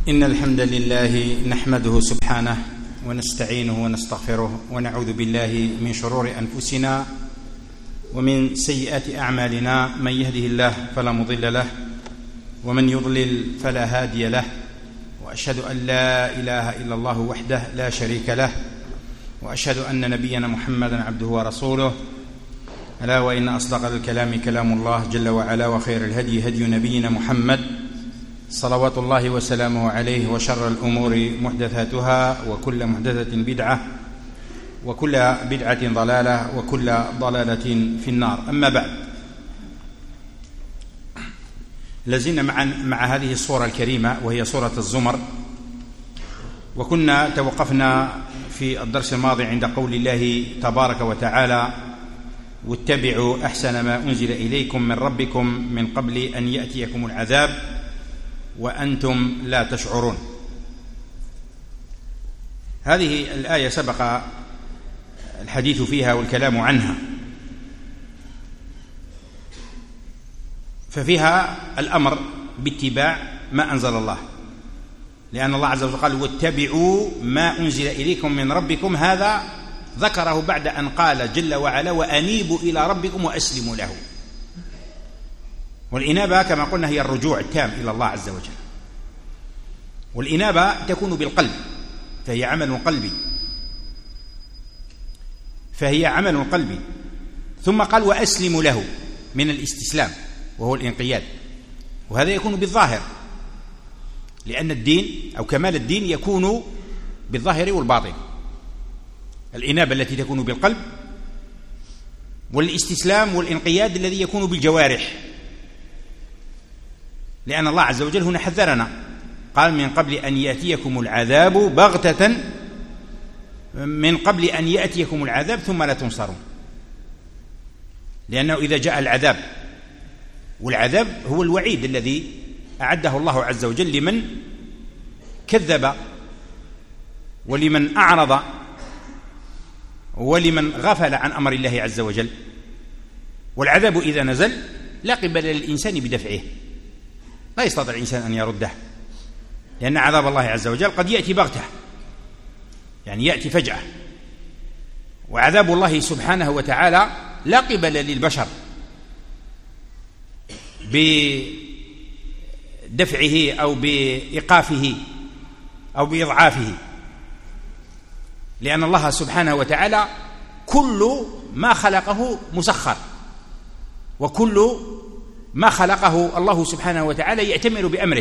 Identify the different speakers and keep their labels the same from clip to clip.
Speaker 1: إن الحمد لله نحمده سبحانه ونستعينه ونستغفره ونعوذ بالله من شرور أنفسنا ومن سيئات أعمالنا. من يهده الله فلا مضل له ومن يضلل فلا هادي له، وأشهد أن لا إله إلا الله وحده لا شريك له، وأشهد أن نبينا محمدا عبده ورسوله. ألا وإن أصدق الكلام كلام الله جل وعلا، وخير الهدي هدي نبينا محمد صلوات الله وسلامه عليه، وشر الأمور محدثاتها، وكل محدثة بدعة، وكل بدعة ضلالة، وكل ضلالة في النار. أما بعد، لازلنا مع هذه الصورة الكريمة وهي صورة الزمر، وكنا توقفنا في الدرس الماضي عند قول الله تبارك وتعالى: واتبعوا أحسن ما أنزل إليكم من ربكم من قبل أن يأتيكم العذاب وأنتم لا تشعرون. هذه الآية سبق الحديث فيها والكلام عنها، ففيها الأمر باتباع ما أنزل الله، لأن الله عز وجل قال: واتبعوا ما أنزل إليكم من ربكم. هذا ذكره بعد أن قال جل وعلا: وأنيبوا إلى ربكم وأسلموا له. والإنابة كما قلنا هي الرجوع التام إلى الله عز وجل، والإنابة تكون بالقلب، فهي عمل قلبي. ثم قال: وأسلموا له، من الاستسلام وهو الانقياد، وهذا يكون بالظاهر، لأن الدين أو كمال الدين يكون بالظاهر والباطن. الإنابة التي تكون بالقلب، والاستسلام والانقياد الذي يكون بالجوارح، لأن الله عز وجل هنا حذرنا، قال: من قبل أن يأتيكم العذاب بغتة، من قبل أن يأتيكم العذاب ثم لا تنصرون. لأنه إذا جاء العذاب، والعذاب هو الوعيد الذي أعده الله عز وجل لمن كذب ولمن أعرض ولمن غفل عن أمر الله عز وجل. والعذاب إذا نزل لا قبل للإنسان بدفعه، لا يستطيع الإنسان أن يرده، لأن عذاب الله عز وجل قد يأتي بغتة، يعني يأتي فجأة. وعذاب الله سبحانه وتعالى لا قبل للبشر بدفعه أو بإيقافه أو بإضعافه، لأن الله سبحانه وتعالى كل ما خلقه مسخر، وكل ما خلقه الله سبحانه وتعالى يأتمر بأمره.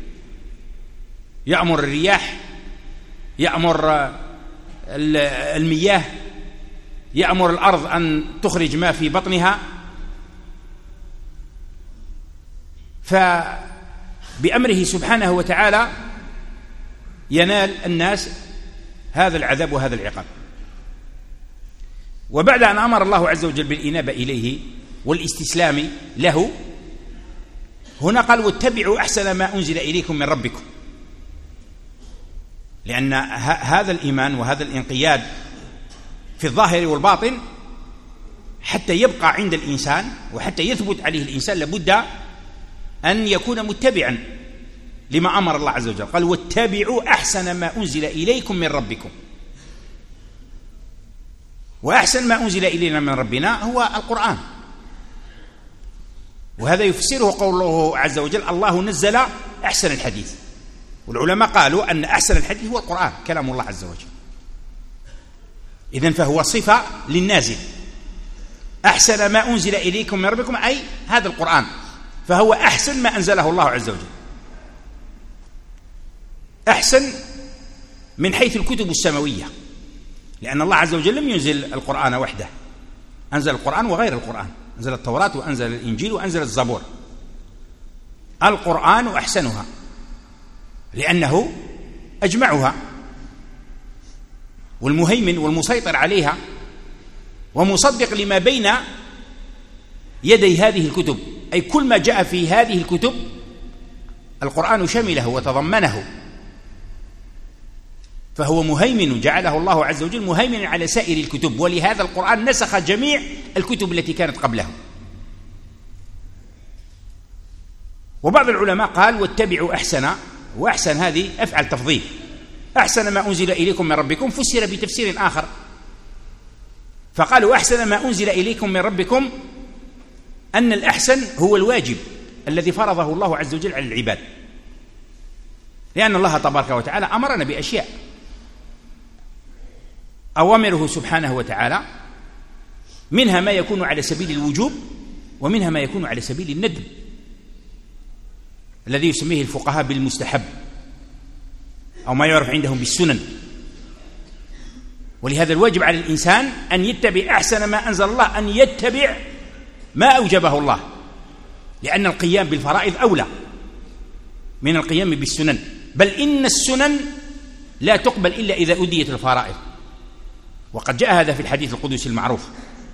Speaker 1: يأمر الرياح، يأمر المياه، يأمر الأرض أن تخرج ما في بطنها، فبأمره سبحانه وتعالى ينال الناس هذا العذاب وهذا العقاب. وبعد أن أمر الله عز وجل بالإنابة إليه والاستسلام له، هنا قال: واتبعوا أحسن ما أنزل إليكم من ربكم، لأن هذا الإيمان وهذا الانقياد في الظاهر والباطن حتى يبقى عند الإنسان وحتى يثبت عليه الإنسان لابد أن يكون متبعا لما أمر الله عز وجل. قال: واتبعوا أحسن ما أنزل إليكم من ربكم. وأحسن ما أنزل إلينا من ربنا هو القرآن، وهذا يفسره قوله عز وجل: الله نزل أحسن الحديث. والعلماء قالوا أن أحسن الحديث هو القرآن، كلام الله عز وجل. إذن فهو صفة للنازل. أحسن ما أنزل إليكم من ربكم، أي هذا القرآن، فهو أحسن ما أنزله الله عز وجل. أحسن من حيث الكتب السماوية، لأن الله عز وجل لم ينزل القرآن وحده، أنزل القرآن وغير القرآن، أنزل التوراة وأنزل الإنجيل وأنزل الزبور. القرآن أحسنها لأنه أجمعها، والمهيمن والمسيطر عليها، ومصدق لما بين يدي هذه الكتب، أي كل ما جاء في هذه الكتب القرآن شمله وتضمنه، فهو مهيمن، جعله الله عز وجل مهيمنا على سائر الكتب. ولهذا القرآن نسخ جميع الكتب التي كانت قبله. وبعض العلماء قال: واتبعوا أحسن وأحسن هذه أفعل تفضيل. أحسن ما أنزل إليكم من ربكم فسر بتفسير آخر، فقالوا أحسن ما أنزل إليكم من ربكم أن الأحسن هو الواجب الذي فرضه الله عز وجل على العباد، لأن الله تبارك وتعالى أمرنا بأشياء، أوامره سبحانه وتعالى منها ما يكون على سبيل الوجوب ومنها ما يكون على سبيل الندب الذي يسميه الفقهاء بالمستحب أو ما يعرف عندهم بالسنن. ولهذا الواجب على الإنسان أن يتبع أحسن ما أنزل الله، أن يتبع ما أوجبه الله، لأن القيام بالفرائض أولى من القيام بالسنن، بل إن السنن لا تقبل إلا إذا أديت الفرائض، وقد جاء هذا في الحديث القدسي المعروف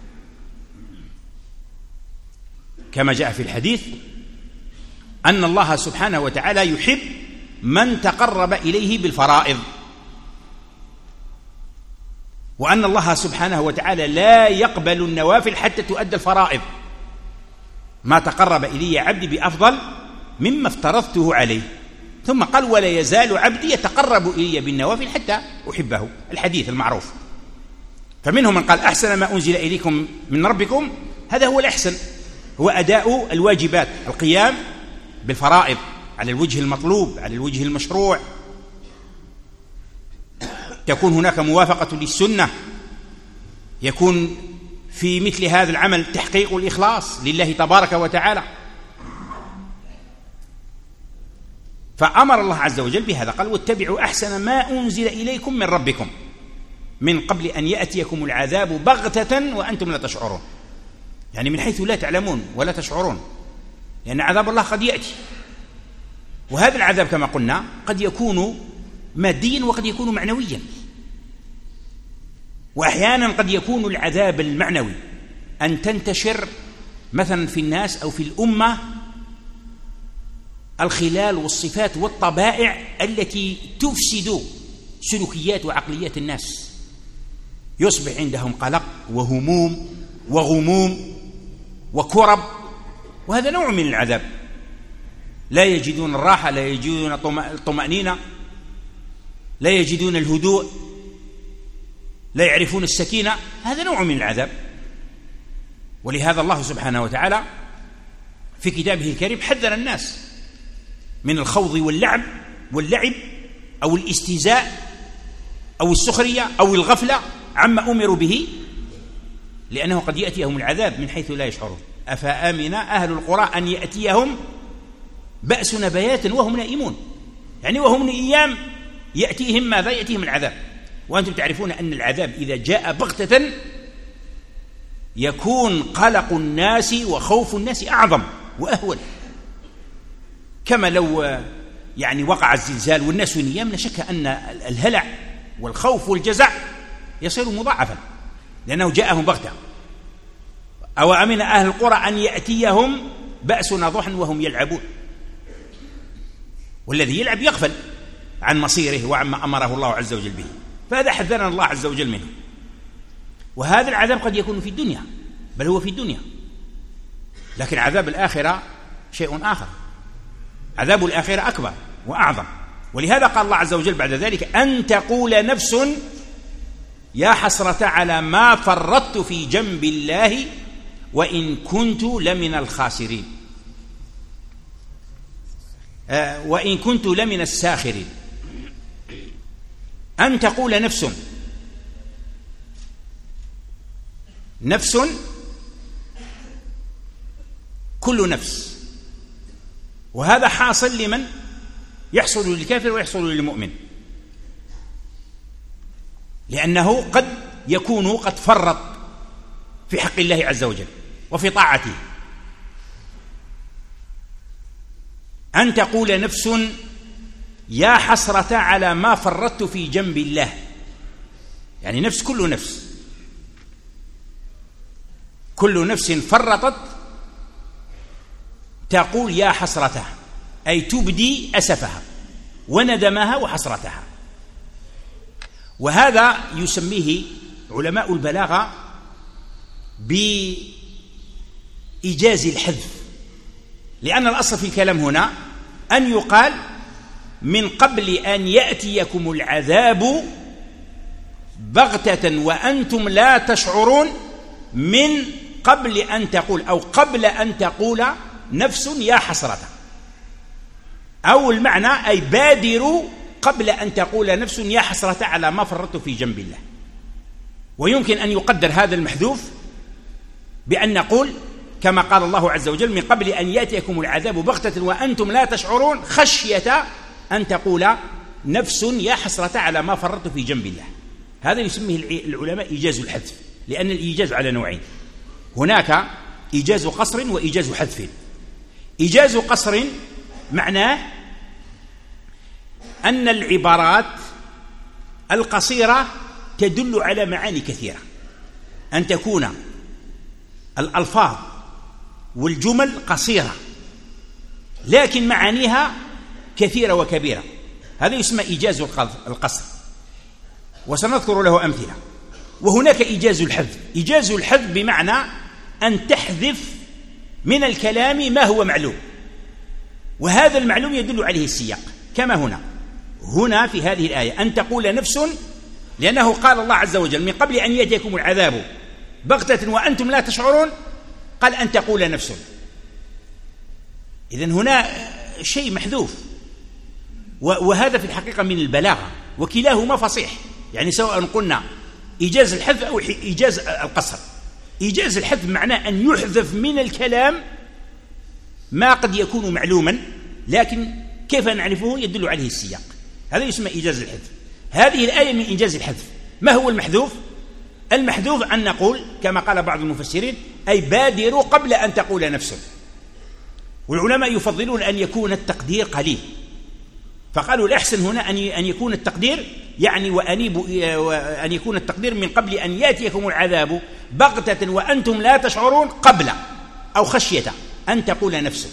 Speaker 1: كما جاء في الحديث أن الله سبحانه وتعالى يحب من تقرب إليه بالفرائض، وأن الله سبحانه وتعالى لا يقبل النوافل حتى تؤدى الفرائض. ما تقرب إلي عبدي بأفضل مما افترضته عليه، ثم قال ولا يزال عبدي يتقرب إلي بالنوافل حتى أحبه، الحديث المعروف. فمنهم من قال أحسن ما أنزل إليكم من ربكم، هذا هو الأحسن، هو أداء الواجبات، القيام بالفرائض على الوجه المطلوب، على الوجه المشروع، تكون هناك موافقة للسنة، يكون في مثل هذا العمل تحقيق الإخلاص لله تبارك وتعالى. فأمر الله عز وجل بهذا، قال واتبعوا أحسن ما أنزل إليكم من ربكم من قبل أن يأتيكم العذاب بغتة وأنتم لا تشعرون، يعني من حيث لا تعلمون ولا تشعرون، لأن عذاب الله قد يأتي، وهذا العذاب كما قلنا قد يكون ماديا وقد يكون معنويا، وأحيانا قد يكون العذاب المعنوي أن تنتشر مثلا في الناس أو في الأمة الخلال والصفات والطبائع التي تفسد سلوكيات وعقليات الناس، يصبح عندهم قلق وهموم وغموم وكرب، وهذا نوع من العذاب. لا يجدون الراحة، لا يجدون الطمأنينة، لا يجدون الهدوء، لا يعرفون السكينة، هذا نوع من العذاب. ولهذا الله سبحانه وتعالى في كتابه الكريم حذر الناس من الخوض واللعب أو الاستهزاء أو السخرية أو الغفلة عما أمروا به، لأنه قد يأتيهم العذاب من حيث لا يشعرون. أفأمن أهل القرى أن يأتيهم بأسنا بياتا وهم نائمون، يعني وهم نيام يأتيهم ماذا؟ يأتيهم العذاب، وأنتم تعرفون أن العذاب إذا جاء بغتة يكون قلق الناس وخوف الناس أعظم وأهول، كما لو يعني وقع الزلزال والناس نيام، لا شك أن الهلع والخوف والجزع يصير مضاعفا لأنه جاءهم بغتة. أو أمن أهل القرى أن يأتيهم بأسنا ضحى وهم يلعبون، والذي يلعب يغفل عن مصيره وعما أمره الله عز وجل به، فهذا حذرنا الله عز وجل منه. وهذا العذاب قد يكون في الدنيا، بل هو في الدنيا، لكن عذاب الآخرة شيء آخر، عذاب الآخرة أكبر وأعظم. ولهذا قال الله عز وجل بعد ذلك أن تقول نفس يا حسرة على ما فرطت في جنب الله وإن كنت لمن الخاسرين، وإن كنت لمن الساخرين. أن تقول نفس كل نفس، وهذا حاصل لمن؟ يحصل للكافر ويحصل للمؤمن، لأنه قد يكون قد فرط في حق الله عز وجل وفي طاعته. أن تقول نفس يا حسرة على ما فرطت في جنب الله، يعني نفس كل نفس فرطت تقول يا حسرته، أي تبدي أسفها وندمها وحسرتها. وهذا يسميه علماء البلاغة بإيجاز الحذف، لأن الأصل في الكلام هنا أن يقال
Speaker 2: من قبل أن يأتيكم العذاب بغتة وأنتم لا تشعرون، من قبل أن تقول أو قبل أن تقول نفس يا حسرة، أو المعنى أي بادروا قبل أن تقول نفس يا حسرة على ما فرطت في جنب الله. ويمكن أن يقدر هذا المحذوف بأن نقول كما قال الله عز وجل من قبل أن يأتيكم العذاب بغتة وأنتم لا تشعرون، خشية أن تقول نفس يا حسرة على ما فرطت في جنب الله. هذا يسميه العلماء إيجاز الحذف، لأن الإيجاز على نوعين، هناك إيجاز قصر وإيجاز حذف. إيجاز قصر معناه أن العبارات القصيرة تدل على معاني كثيرة، أن تكون الألفاظ والجمل قصيرة لكن معانيها كثيرة وكبيرة، هذا يسمى إيجاز القصر، وسنذكر له أمثلة. وهناك إيجاز الحذف. إيجاز الحذف بمعنى أن تحذف من الكلام ما هو معلوم، وهذا المعلوم يدل عليه السياق، كما هنا في هذه الآية أن تقول نفس، لأنه قال الله عز وجل من قبل أن يأتيكم العذاب بغتة وأنتم لا تشعرون، قال أن تقول نفس. إذن هنا شيء محذوف، وهذا في الحقيقة من البلاغة، وكلاهما فصيح، يعني سواء قلنا إيجاز الحذف أو إيجاز القصر. إيجاز الحذف معناه أن يحذف من الكلام ما قد يكون معلوما، لكن كيف نعرفه يدل عليه السياق، هذا يسمى إيجاز الحذف. هذه الآية من إيجاز الحذف. ما هو المحذوف؟ المحذوف أن نقول كما قال بعض المفسرين أي بادروا قبل أن تقول نفس. والعلماء يفضلون أن يكون التقدير قليل، فقالوا الأحسن هنا أن يكون التقدير يعني أن يكون التقدير من قبل أن يأتيكم العذاب بغتة وأنتم لا تشعرون، قبل أو خشية أن تقول نفس.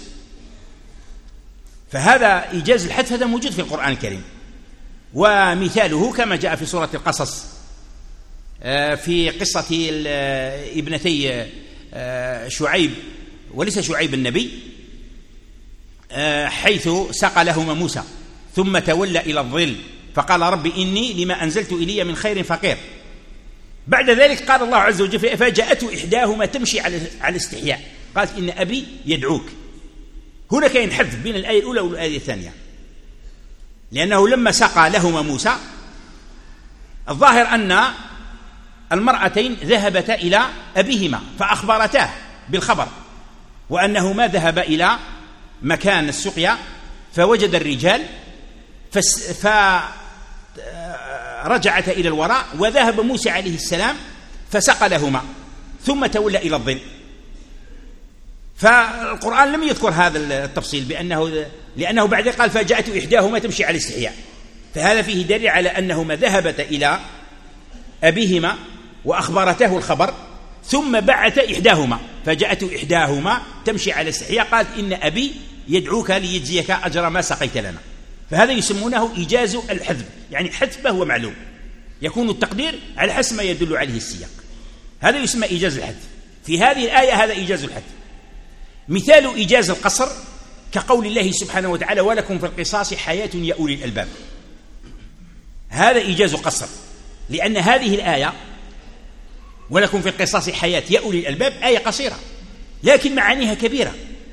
Speaker 2: فهذا إيجاز الحذف، هذا موجود في القرآن الكريم، ومثاله كما جاء في سورة القصص في قصة ابنتي شعيب وليس شعيب النبي، حيث سقى لهما موسى ثم تولى إلى الظل فقال رب إني لما أنزلت إلي من خير فقير. بعد ذلك قال الله عز وجل فجاءته إحداهما تمشي على استحياء قالت إن أبي يدعوك. هنا كاين حذف بين الآية الأولى والآية الثانية، لأنه لما سقى لهما موسى الظاهر أن المرأتين ذهبتا إلى أبيهما فأخبرتاه بالخبر، وأنهما ذهب إلى مكان السقيا فوجد الرجال فرجعت إلى الوراء، وذهب موسى عليه السلام فسقى لهما ثم تولى إلى الظل. فالقرآن لم يذكر هذا التفصيل لأنه بعد قال فجاءت إحداهما تمشي على استحياء، فهذا فيه دليل على أنهما ذهبتا إلى أبيهما وأخبرته الخبر ثم بعث إحداهما فجاءت إحداهما تمشي على استحياء قالت إن أبي يدعوك ليجزيك أجر ما سقيت لنا. فهذا يسمونه إيجاز الحذف، يعني حذف ما هو معلوم يكون التقدير على حسب ما يدل عليه السياق، هذا يسمى إيجاز الحذف. في هذه الآية هذا إيجاز الحذف. مثال إيجاز القصر كقول الله سبحانه وتعالى ولكم في القصاص حياة يا أولي الألباب، هذا إيجاز قصر، لأن هذه الآية ولكم في القصاص حياة يا أولي الألباب آية قصيرة لكن معانيها كبيرة.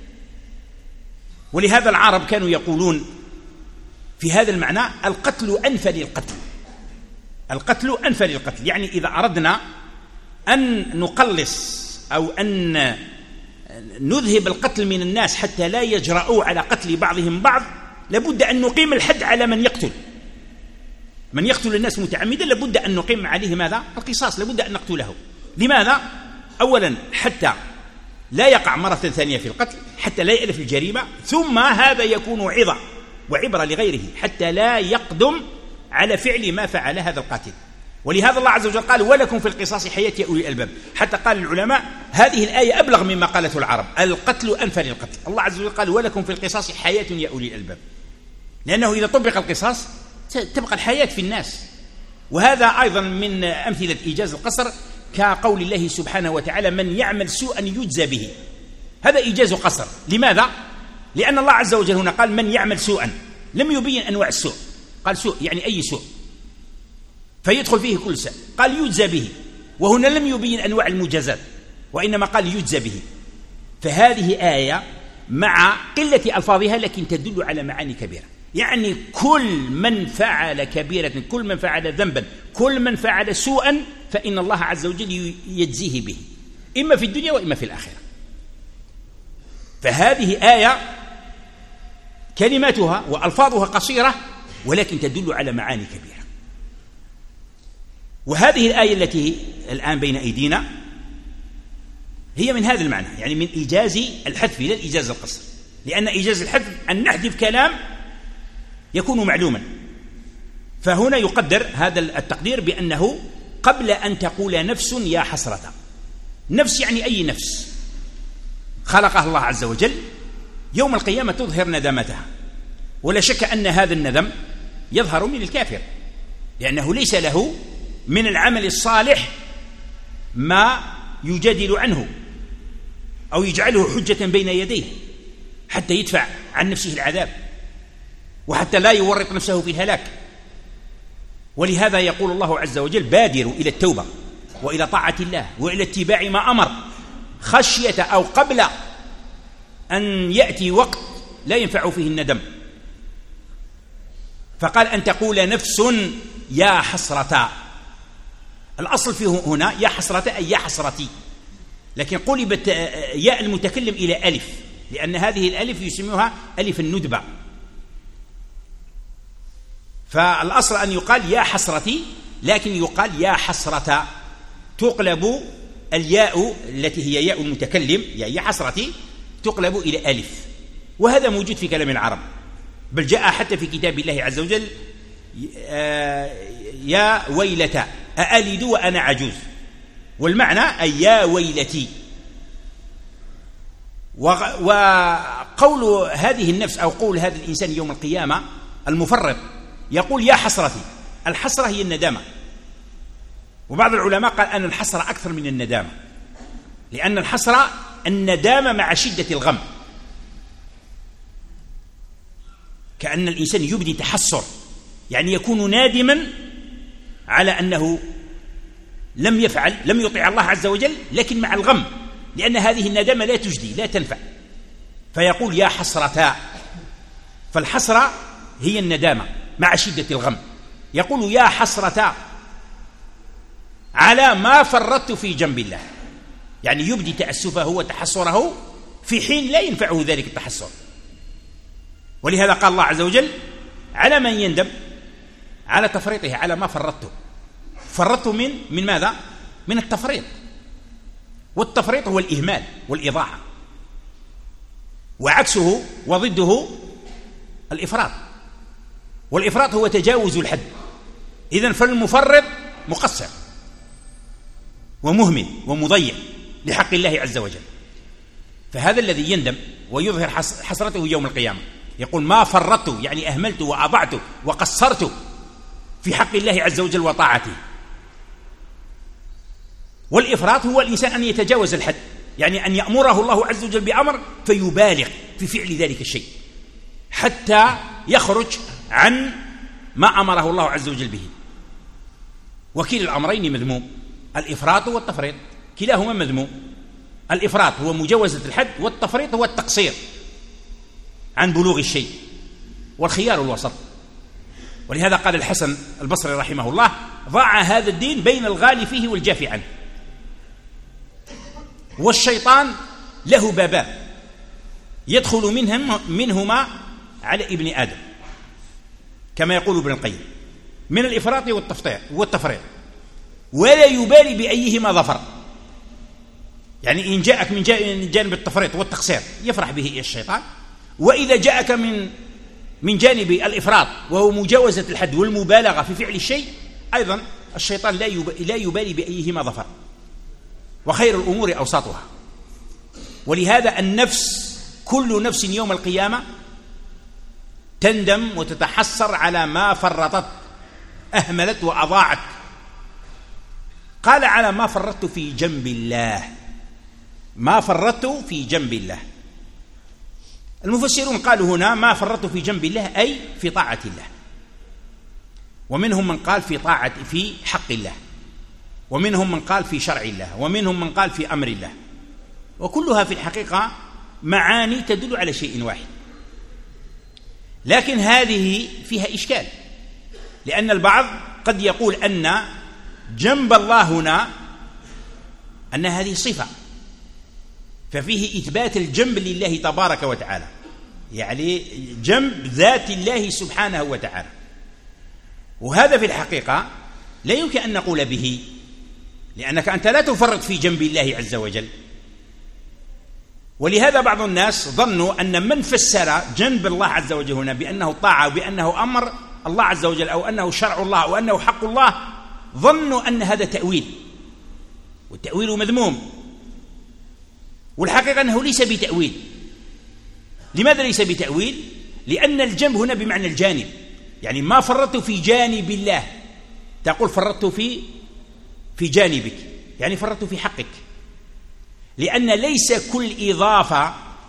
Speaker 2: ولهذا العرب كانوا يقولون في هذا المعنى القتل أنفى للقتل، القتل أنفى للقتل، يعني إذا أردنا أن نقلص أو أن نذهب القتل من الناس حتى لا يجرؤوا على قتل بعضهم بعض، لابد أن نقيم الحد على من يقتل الناس متعمدا، لابد أن نقيم عليه ماذا؟ القصاص، لابد أن نقتله. لماذا؟ أولا حتى لا يقع مرة ثانية في القتل، حتى لا يألف الجريمة، ثم هذا يكون عظة وعبرة لغيره حتى لا يقدم على فعل ما فعل هذا القاتل. ولهذا الله عز وجل قال ولكم في القصاص حياة يا أولي الألباب، حتى قال العلماء هذه الآية أبلغ مما قالته العرب، القتل أنفى للقتل. الله عز وجل قال ولكم في القصاص حياة يا أولي الألباب، لأنه إذا طبق القصاص تبقى الحياة في الناس. وهذا أيضا من أمثلة إيجاز القصر كقول الله سبحانه وتعالى من يعمل سوءا يجزى به، هذا إيجاز قصر. لماذا؟ لأن الله عز وجل هنا قال من يعمل سوءا، لم يبين أنواع السوء، قال سوء يعني أي سوء فيدخل فيه كل سوء، قال يجزى به، وهنا لم يبين أنواع المجازات وإنما قال يجزى به. فهذه آية مع قلة ألفاظها لكن تدل على معاني كبيرة، يعني كل من فعل كبيرة، كل من فعل ذنبا، كل من فعل سوءا فإن الله عز وجل يجزيه به، إما في الدنيا وإما في الآخرة. فهذه آية كلماتها وألفاظها قصيرة ولكن تدل على معاني كبيرة. وهذه الآية التي الآن بين أيدينا هي من هذا المعنى، يعني من إيجاز الحذف لا الإيجاز القصر، لأن إيجاز الحذف أن نحذف كلام يكون معلوما. فهنا يقدر هذا التقدير بأنه قبل أن تقول نفس يا حسرة، نفس يعني أي نفس خلقها الله عز وجل يوم القيامة تظهر ندمتها، ولا شك أن هذا الندم يظهر من الكافر، لأنه ليس له من العمل الصالح ما يجادل عنه أو يجعله حجة بين يديه حتى يدفع عن نفسه العذاب وحتى لا يورط نفسه في الهلاك. ولهذا يقول الله عز وجل بادروا إلى التوبة وإلى طاعة الله وإلى اتباع ما أمر، خشية أو قبل أن يأتي وقت لا ينفع فيه الندم. فقال أن تقول نفس يا حسرة، الأصل فيه هنا يا حسرة أي يا حسرتي، لكن قلبت ياء المتكلم إلى ألف، لأن هذه الألف يسموها ألف الندبة. فالأصل أن يقال يا حسرتي، لكن يقال يا حسرة، تقلب الياء التي هي ياء المتكلم يعني يا حسرتي تقلب إلى ألف، وهذا موجود في كلام العرب، بل جاء حتى في كتاب الله عز وجل يا ويلتى أألد وأنا عجوز، والمعنى أي يا ويلتي. وقول هذه النفس أو قول هذا الإنسان يوم القيامة المفرط يقول يا حسرتي، الحسرة هي الندامة، وبعض العلماء قال أن الحسرة أكثر من الندامة، لأن الحسرة الندامة مع شدة الغم، كأن الإنسان يبدي تحسر، يعني يكون نادما على أنه لم يطع الله عز وجل، لكن مع الغم، لأن هذه الندامة لا تجدي لا تنفع، فيقول يا حسرتا. فالحسرة هي الندامة مع شدة الغم، يقول يا حسرتا على ما فرطت في جنب الله، يعني يبدي تأسفه وتحسره في حين لا ينفعه ذلك التحسر. ولهذا قال الله عز وجل على من يندم على تفريطه، على ما فرطته من ماذا؟ من التفريط، والتفريط هو الإهمال والإضاعة، وعكسه وضده الإفراط، والإفراط هو تجاوز الحد. إذن فالمفرط مقصر ومهمل ومضيع لحق الله عز وجل. فهذا الذي يندم ويظهر حسرته يوم القيامة، يقول ما فرطت يعني أهملت وأضعت وقصرت في حق الله عز وجل وطاعته. والإفراط هو الإنسان أن يتجاوز الحد، يعني أن يأمره الله عز وجل بأمر فيبالغ في فعل ذلك الشيء حتى يخرج عن ما أمره الله عز وجل به. وكلا الأمرين مذموم، الإفراط والتفريط كلاهما مذموم. الإفراط هو مجاوزة الحد، والتفريط هو التقصير عن بلوغ الشيء، والخيار الوسط. ولهذا قال الحسن البصري رحمه الله ضاع هذا الدين بين الغالي فيه والجافي عنه. والشيطان له بابان يدخل منهما على ابن آدم كما يقول ابن القيم، من الإفراط والتفريط، ولا يبالي بأيهما ظفر. يعني إن جاءك من جانب التفريط والتقصير يفرح به الشيطان، وإذا جاءك من جانب الإفراط وهو مجاوزة الحد والمبالغة في فعل الشيء أيضا الشيطان لا يبالي بأيهما ظفر، وخير الأمور أوساطها. ولهذا النفس كل نفس يوم القيامة تندم وتتحسر على ما فرطت، أهملت وأضاعت. قال على ما فرطت في جنب الله، ما فرطت في جنب الله. المفسرون قالوا هنا ما فرطوا في جنب الله أي في طاعة الله، ومنهم من قال في حق الله، ومنهم من قال في شرع الله، ومنهم من قال في أمر الله، وكلها في الحقيقة معاني تدل على شيء واحد. لكن هذه فيها إشكال، لأن البعض قد يقول أن جنب الله هنا أن هذه صفة، ففيه إثبات الجنب لله تبارك وتعالى، يعني جنب ذات الله سبحانه وتعالى، وهذا في الحقيقة لا يمكن أن نقول به، لأنك أنت لا تفرط في جنب الله عز وجل. ولهذا بعض الناس ظنوا أن من فسر جنب الله عز وجل هنا بأنه طاعة وبأنه أمر الله عز وجل أو أنه شرع الله أو أنه حق الله، ظنوا أن هذا تأويل، والتأويل مذموم، والحقيقة أنه ليس بتأويل. لماذا ليس بتأويل؟ لأن الجنب هنا بمعنى الجانب، يعني ما فرطت في جانب الله، تقول فرطت في جانبك، يعني فرطت في حقك، لأن ليس كل إضافة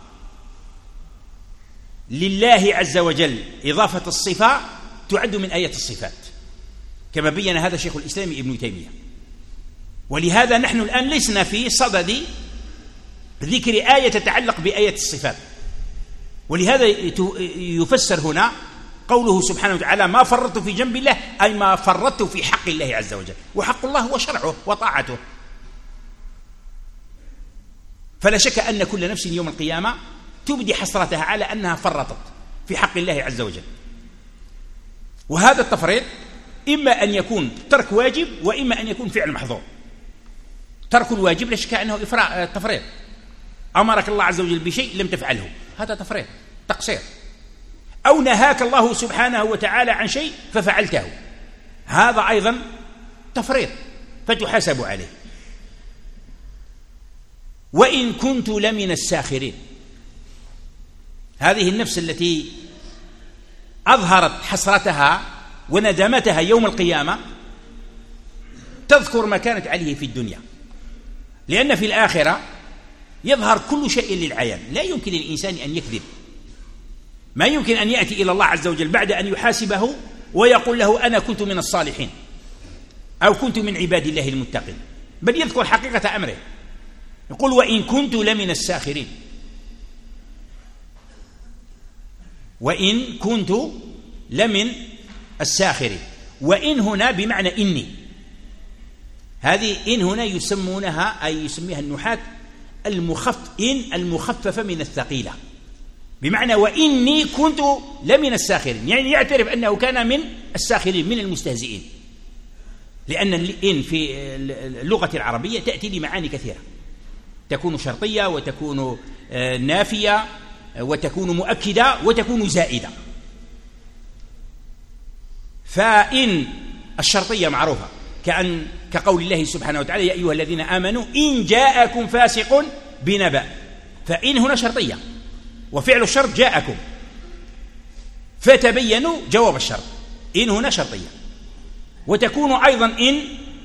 Speaker 2: لله عز وجل إضافة الصفة تعد من آيات الصفات، كما بين هذا شيخ الإسلام ابن تيمية. ولهذا نحن الآن لسنا في صدد ذكر آية تتعلق بآية الصفات، ولهذا يفسر هنا قوله سبحانه وتعالى ما فرطت في جنب الله، أي ما فرطت في حق الله عز وجل، وحق الله هو شرعه وطاعته. فلا شك أن كل نفس يوم القيامة تبدي حسرتها على أنها فرطت في حق الله عز وجل. وهذا التفريط إما أن يكون ترك واجب وإما أن يكون فعل محظور. ترك الواجب لا شك أنه تفريط، أمرك الله عز وجل بشيء لم تفعله، هذا تفريط تقصير. أو نهاك الله سبحانه وتعالى عن شيء ففعلته، هذا أيضا تفريط فتحاسب عليه. وإن كنت لمن الساخرين، هذه النفس التي أظهرت حسرتها وندمتها يوم القيامة تذكر ما كانت عليه في الدنيا، لأن في الآخرة يظهر كل شيء للعيان، لا يمكن للإنسان أن يكذب، ما يمكن أن يأتي إلى الله عز وجل بعد أن يحاسبه ويقول له أنا كنت من الصالحين أو كنت من عباد الله المتقين، بل يذكر حقيقة أمره، يقول وإن كنت لمن الساخرين. وإن كنت لمن الساخرين، وإن هنا بمعنى إني، هذه إن هنا يسمونها أي يسميها النحاة إن المخففة من الثقيلة، بمعنى وإني كنت لمن الساخرين، يعني يعترف أنه كان من الساخرين من المستهزئين، لأن الإن في اللغة العربية تأتي لمعاني كثيرة، تكون شرطية وتكون نافية وتكون مؤكدة وتكون زائدة. فإن الشرطية معروفة كقول الله سبحانه وتعالى يا أيها الذين آمنوا إن جاءكم فاسق بنبأ، فإن هنا شرطية وفعل الشرط جاءكم، فتبينوا جواب الشرط، إن هنا شرطية. وتكون أيضا إن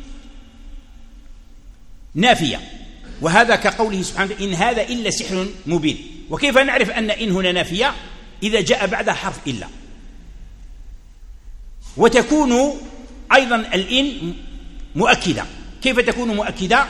Speaker 2: نافية، وهذا كقوله سبحانه إن هذا إلا سحر مبين. وكيف نعرف أن إن هنا نافية؟ إذا جاء بعدها حرف إلا. وتكون أيضا الإن مؤكدة. كيف تكون مؤكدة؟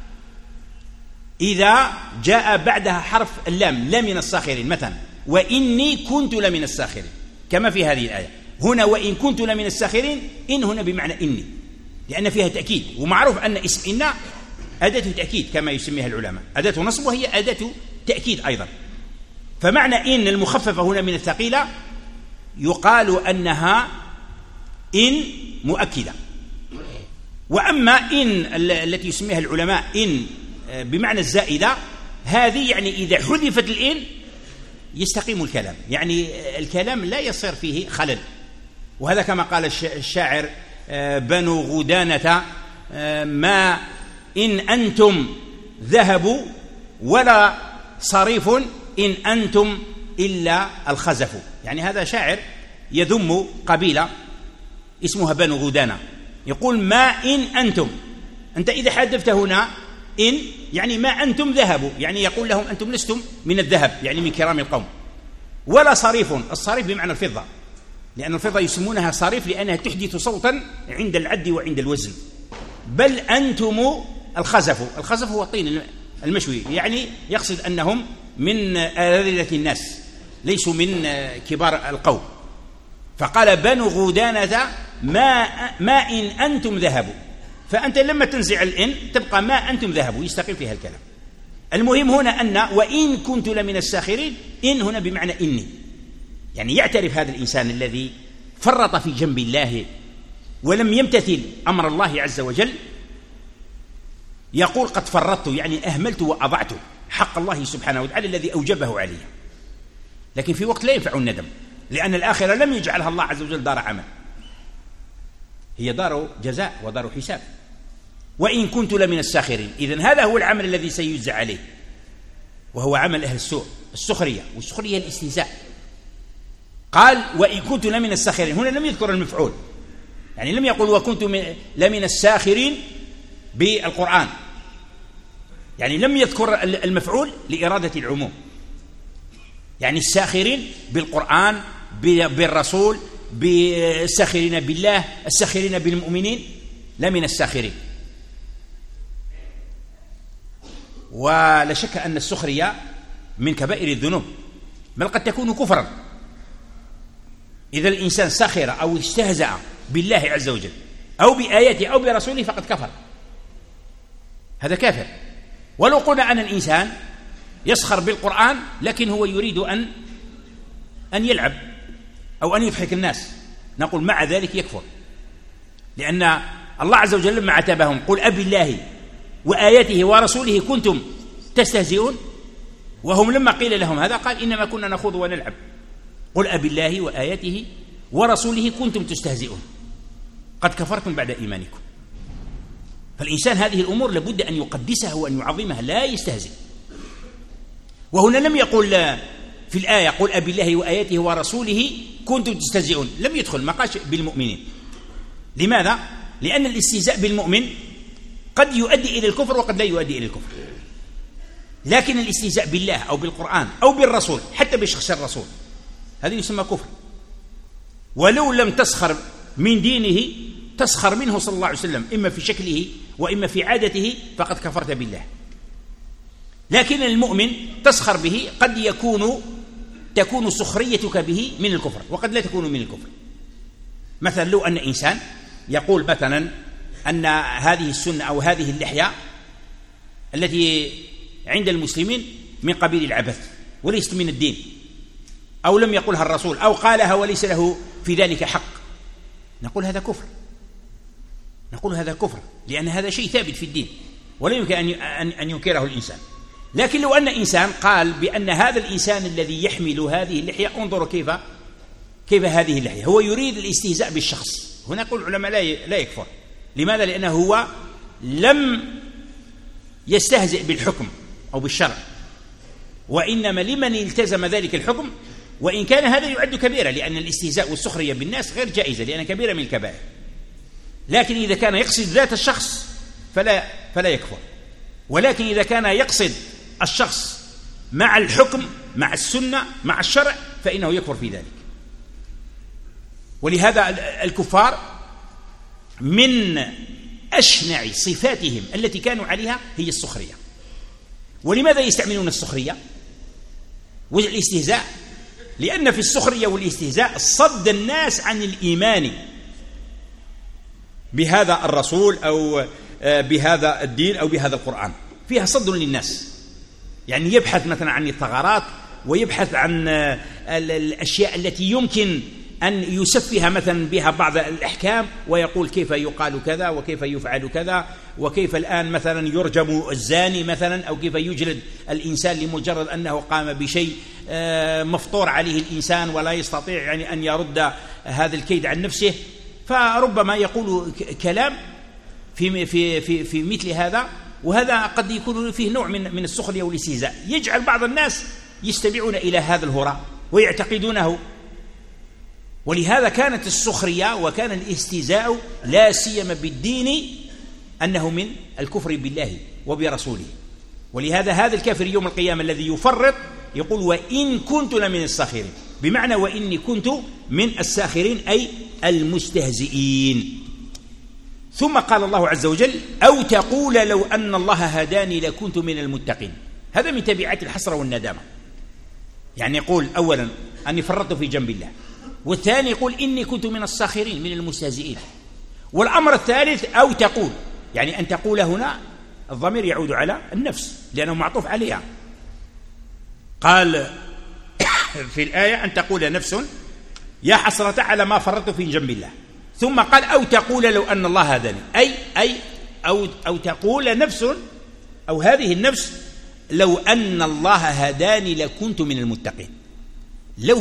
Speaker 2: إذا جاء بعدها حرف اللام، لمن الساخرين مثلا، وإني كنت لمن الساخرين، كما في هذه الآية هنا وإن كنت لمن الساخرين، إن هنا بمعنى إني، لأن فيها تأكيد، ومعروف أن اسم إن أداة تأكيد كما يسميها العلماء، أداة نصب وهي أداة تأكيد أيضا. فمعنى إن المخففة هنا من الثقيلة يقال أنها إن مؤكدة. وأما إن التي يسميها العلماء إن بمعنى الزائدة، هذه يعني إذا حذفت الإن يستقيم الكلام، يعني الكلام لا يصير فيه خلل. وهذا كما قال الشاعر بنو غدانة ما إن أنتم ذهب ولا صريف إن أنتم إلا الخزف. يعني هذا شاعر يذم قبيلة اسمها بنو غدانة، يقول ما إن أنتم، أنت إذا حذفت هنا إن يعني ما أنتم ذهبوا، يعني يقول لهم أنتم لستم من الذهب، يعني من كرام القوم. ولا صريف. الصريف بمعنى الفضة، لأن الفضة يسمونها صريف لأنها تحدث صوتا عند العد وعند الوزن. بل أنتم الخزف. الخزف هو الطين المشوي، يعني يقصد أنهم من أذلة الناس ليسوا من كبار القوم. فقال بنو غودانة ما إن أنتم ذهبوا، فأنت لما تنزع الإن تبقى ما أنتم ذهبوا، يستقيم فيها الكلام. المهم هنا أن وإن كنت لمن الساخرين، إن هنا بمعنى إني، يعني يعترف هذا الإنسان الذي فرط في جنب الله ولم يمتثل أمر الله عز وجل، يقول قد فرطت، يعني أهملت وأضعت حق الله سبحانه وتعالى الذي أوجبه علي. لكن في وقت لا ينفع الندم، لأن الآخرة لم يجعلها الله عز وجل دار عمل، هي دار جزاء ودار حساب. وإن كنت لمن الساخرين، إذن هذا هو العمل الذي سيجزى عليه، وهو عمل أهل السوء، السخرية، والسخرية الاستهزاء. قال وإن كنت لمن الساخرين، هنا لم يذكر المفعول، يعني لم يقل وكنت لمن الساخرين بالقرآن، يعني لم يذكر المفعول لإرادة العموم، يعني الساخرين بالقرآن، بالرسول، بالساخرين بالله، الساخرين بالمؤمنين، لمن الساخرين. ولا شك أن السخرية من كبائر الذنوب، بل قد تكون كفرا. إذا الإنسان سخر أو استهزأ بالله عز وجل أو بآياته أو برسوله فقد كفر، هذا كافر. ولو قلنا أن الإنسان يسخر بالقرآن لكن هو يريد أن يلعب أو أن يضحك الناس، نقول مع ذلك يكفر، لأن الله عز وجل لما عتبهم قل أبي الله وآياته ورسوله كنتم تستهزئون، وهم لما قيل لهم هذا قال إنما كنا نخوض ونلعب. قل أبي الله وآياته ورسوله كنتم تستهزئون، قد كفرتم بعد إيمانكم. فالإنسان هذه الأمور لابد أن يقدسها وأن يعظمها، لا يستهزئ. وهنا لم يقل في الآية قل أبي الله وآياته ورسوله كنتم تستهزئون، لم يدخل، ما قالش بالمؤمنين. لماذا؟ لأن الاستهزاء بالمؤمن قد يؤدي إلى الكفر وقد لا يؤدي إلى الكفر، لكن الاستهزاء بالله أو بالقرآن أو بالرسول حتى بشخص الرسول هذا يسمى كفر. ولو لم تسخر من دينه تسخر منه صلى الله عليه وسلم، إما في شكله وإما في عادته، فقد كفرت بالله. لكن المؤمن تسخر به قد تكون سخريتك به من الكفر وقد لا تكون من الكفر. مثلا لو أن إنسان يقول مثلا أن هذه السنة أو هذه اللحية التي عند المسلمين من قبيل العبث وليست من الدين، أو لم يقلها الرسول أو قالها وليس له في ذلك حق، نقول هذا كفر، نقول هذا كفر، لأن هذا شيء ثابت في الدين ولا يمكن أن ينكره الإنسان. لكن لو أن إنسان قال بأن هذا الإنسان الذي يحمل هذه اللحية انظروا كيف هذه اللحية، هو يريد الاستهزاء بالشخص، هنا يقول العلماء لا يكفر. لماذا؟ لأنه هو لم يستهزئ بالحكم أو بالشرع، وإنما لمن التزم ذلك الحكم، وإن كان هذا يعد كبيرة، لأن الاستهزاء والسخرية بالناس غير جائزة لأنها كبيرة من الكبائر. لكن إذا كان يقصد ذات الشخص فلا يكفر. ولكن إذا كان يقصد الشخص مع الحكم مع السنة مع الشرع فإنه يكفر في ذلك. ولهذا الكفار من أشنع صفاتهم التي كانوا عليها هي السخرية. ولماذا يستعملون السخرية والاستهزاء؟ لأن في السخرية والاستهزاء صد الناس عن الإيمان بهذا الرسول أو بهذا الدين أو بهذا القرآن، فيها صد للناس. يعني يبحث مثلا عن الثغرات ويبحث عن الأشياء التي يمكن أن يسفها مثلا بها بعض الأحكام، ويقول كيف يقال كذا وكيف يفعل كذا، وكيف الآن مثلا يرجم الزاني مثلا، أو كيف يجلد الإنسان لمجرد أنه قام بشيء مفطور عليه الإنسان ولا يستطيع يعني أن يرد هذا الكيد عن نفسه. فربما يقول كلام في مثل هذا، وهذا قد يكون فيه نوع من السخرية والاستهزاء، يجعل بعض الناس يستمعون إلى هذا الهراء ويعتقدونه. ولهذا كانت السخرية وكان الاستهزاء لا سيما بالدين أنه من الكفر بالله وبرسوله. ولهذا هذا الكافر يوم القيامة الذي يفرط يقول وإن كنت لمن الساخرين، بمعنى وإني كنت من الساخرين أي المستهزئين. ثم قال الله عز وجل أو تقول لو أن الله هداني لكنت من المتقين. هذا من تبعات الحسرة والندامة، يعني يقول أولا أني فرطت في جنب الله، والثاني يقول إني كنت من الساخرين من المستهزئين، والأمر الثالث أو تقول، يعني أن تقول هنا الضمير يعود على النفس لأنه معطوف عليها. قال في الآية أن تقول نفس يا حسرة على ما فرطت في جنب الله، ثم قال أو تقول لو أن الله هداني، أي أو تقول نفس أو هذه النفس لو أن الله هداني لكنت من المتقين. لو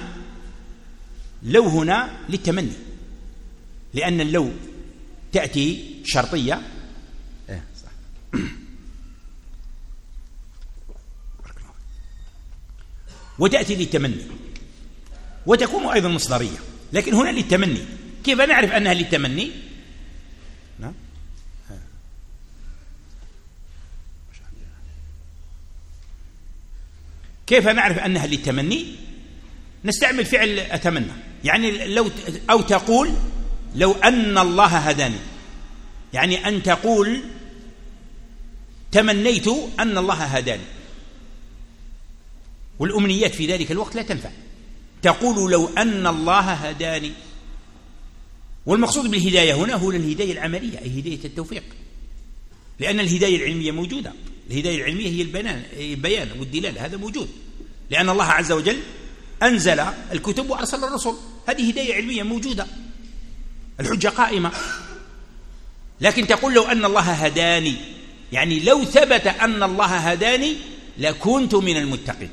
Speaker 2: هنا للتمني، لأن اللو تأتي شرطية وتأتي للتمني وتكون أيضا مصدرية، لكن هنا للتمني. كيف نعرف أنها للتمني؟ نعم كيف نعرف أنها للتمني؟ نستعمل فعل أتمنى، يعني لو أو تقول لو أن الله هداني، يعني أن تقول تمنيت أن الله هداني، والأمنيات في ذلك الوقت لا تنفع. تقول لو أن الله هداني، والمقصود بالهداية هنا هو الهداية العملية أي هداية التوفيق، لأن الهداية العلمية موجودة. الهداية العلمية هي البيان والدلالة، هذا موجود، لأن الله عز وجل أنزل الكتب وأرسل الرسل، هذه هداية علمية موجودة، الحجة قائمة. لكن تقول لو أن الله هداني، يعني لو ثبت أن الله هداني لكنت من المتقين،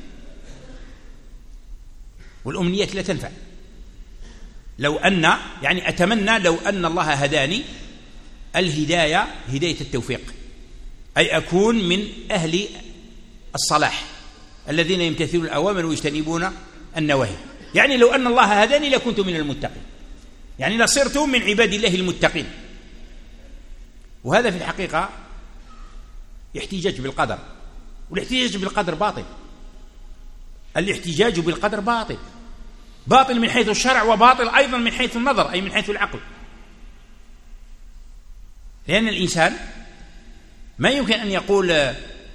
Speaker 2: والأمنيات لا تنفع. لو أن يعني أتمنى لو أن الله هداني، الهداية هداية التوفيق، أي أكون من أهل الصلاح الذين يمتثلون الأوامر ويجتنبون النواهي. يعني لو أن الله هداني لكنت من المتقين، يعني لصرت من عباد الله المتقين. وهذا في الحقيقة احتجاج بالقدر، والاحتجاج بالقدر باطل. الاحتجاج بالقدر باطل من حيث الشرع، وباطل أيضا من حيث النظر أي من حيث العقل، لأن الإنسان ما يمكن أن يقول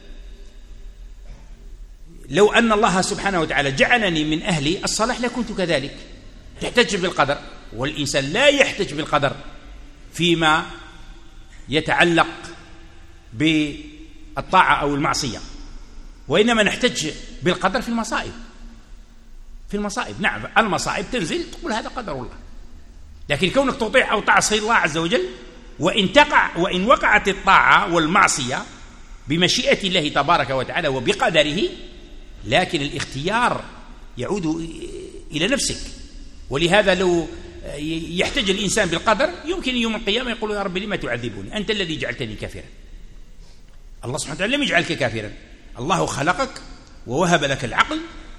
Speaker 2: لو أن الله سبحانه وتعالى جعلني من أهل الصلاح لكنت كذلك. تحتج بالقدر، والإنسان لا يحتج بالقدر فيما يتعلق بالطاعة أو المعصية، وإنما نحتج بالقدر في المصائب. نعم المصائب تنزل تقول هذا قدر الله، لكن كونك تطيع أو تعصي الله عز وجل، وإن وقعت الطاعة والمعصية بمشيئة الله تبارك وتعالى وبقدره، لكن الاختيار يعود إلى نفسك. ولهذا لو يحتج الإنسان بالقدر يمكن يوم القيامة يقول يا رب لما تعذبني أنت الذي جعلتني كافرا. الله سبحانه وتعالى لم يجعلك كافرا، الله خلقك ووهب لك العقل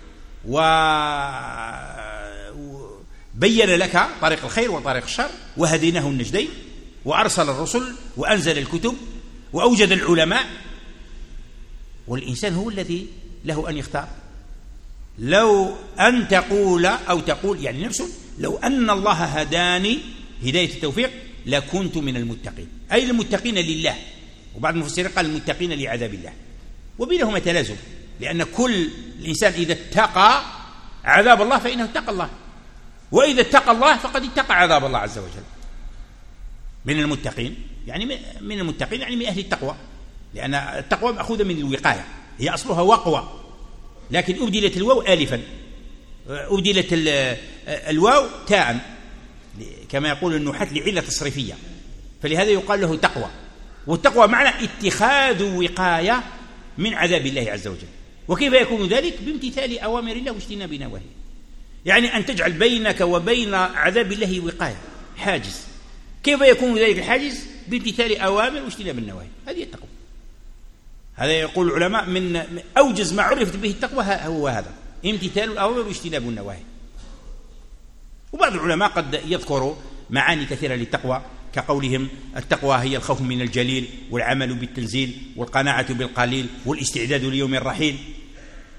Speaker 2: وبين لك طريق الخير وطريق الشر، وهديناه النجدين، وأرسل الرسل وأنزل الكتب وأوجد العلماء، والإنسان هو الذي له أن يختار. لو أن تقول أو تقول يعني نفسه لو أن الله هداني هداية التوفيق لكنت من المتقين، أي المتقين لله. وبعض المفسرين قال المتقين لعذاب الله، وبينهما تلازم، لأن كل الإنسان إذا اتقى عذاب الله فإنه اتقى الله، وإذا اتقى الله فقد اتقى عذاب الله عز وجل. من المتقين يعني من أهل التقوى، لأن التقوى مأخوذة من الوقاية، هي أصلها وقوى، لكن أبدلت الواو آلفا، أبدلت الواو تاء كما يقول النحاة لعلة تصريفية، فلهذا يقال له تقوى. والتقوى معنى اتخاذ وقاية من عذاب الله عز وجل. وكيف يكون ذلك؟ بامتثال أوامر الله واجتناب نواهيه، يعني أن تجعل بينك وبين عذاب الله وقاية، حاجز. كيف يكون ذلك الحاجز؟ بامتثال أوامر واجتناب النواهي، هذه التقوى. هذا يقول العلماء من أوجز ما عرفت به التقوى هو هذا، امتثال الأوامر واجتناب النواهي. وبعض العلماء قد يذكروا معاني كثيرة للتقوى، كقولهم التقوى هي الخوف من الجليل، والعمل بالتنزيل، والقناعة بالقليل، والاستعداد ليوم الرحيل.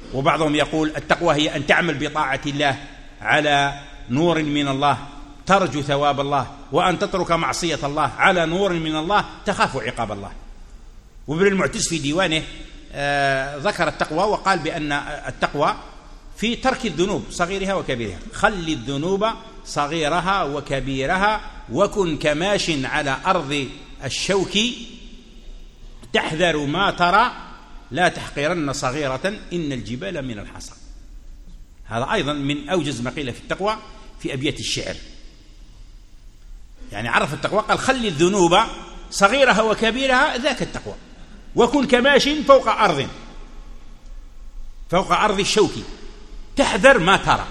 Speaker 2: وبعضهم يقول التقوى هي أن تعمل بطاعة الله على نور من الله ترجو ثواب الله، وأن تترك معصية الله على نور من الله تخاف عقاب الله. وابن المعتز في ديوانه ذكر التقوى وقال بأن التقوى في ترك الذنوب صغيرها وكبيرها. خل الذنوب صغيرها وكبيرها وكن كماش على أرض الشوك تحذر ما ترى لا تحقرن صغيرة إن الجبال من الحصى. هذا أيضا من أوجز ما قيل في التقوى في أبيات الشعر. يعني عرف التقوى قال خل الذنوب صغيرها وكبيرها ذاك التقوى، وكن كماش فوق أرض الشوك تحذر ما ترى.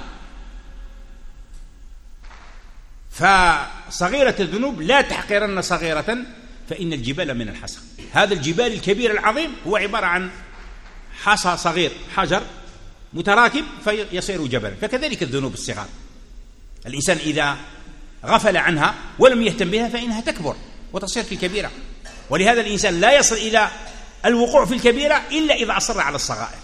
Speaker 2: فصغيرة الذنوب لا تحقرن صغيرة فإن الجبال من الحصى. هذا الجبال الكبير العظيم هو عبارة عن حصى صغير، حجر متراكب فيصير جبلا. فكذلك الذنوب الصغار الإنسان إذا غفل عنها ولم يهتم بها فإنها تكبر وتصير في الكبيرة. ولهذا الإنسان لا يصل إلى الوقوع في الكبيرة إلا إذا أصر على الصغائر.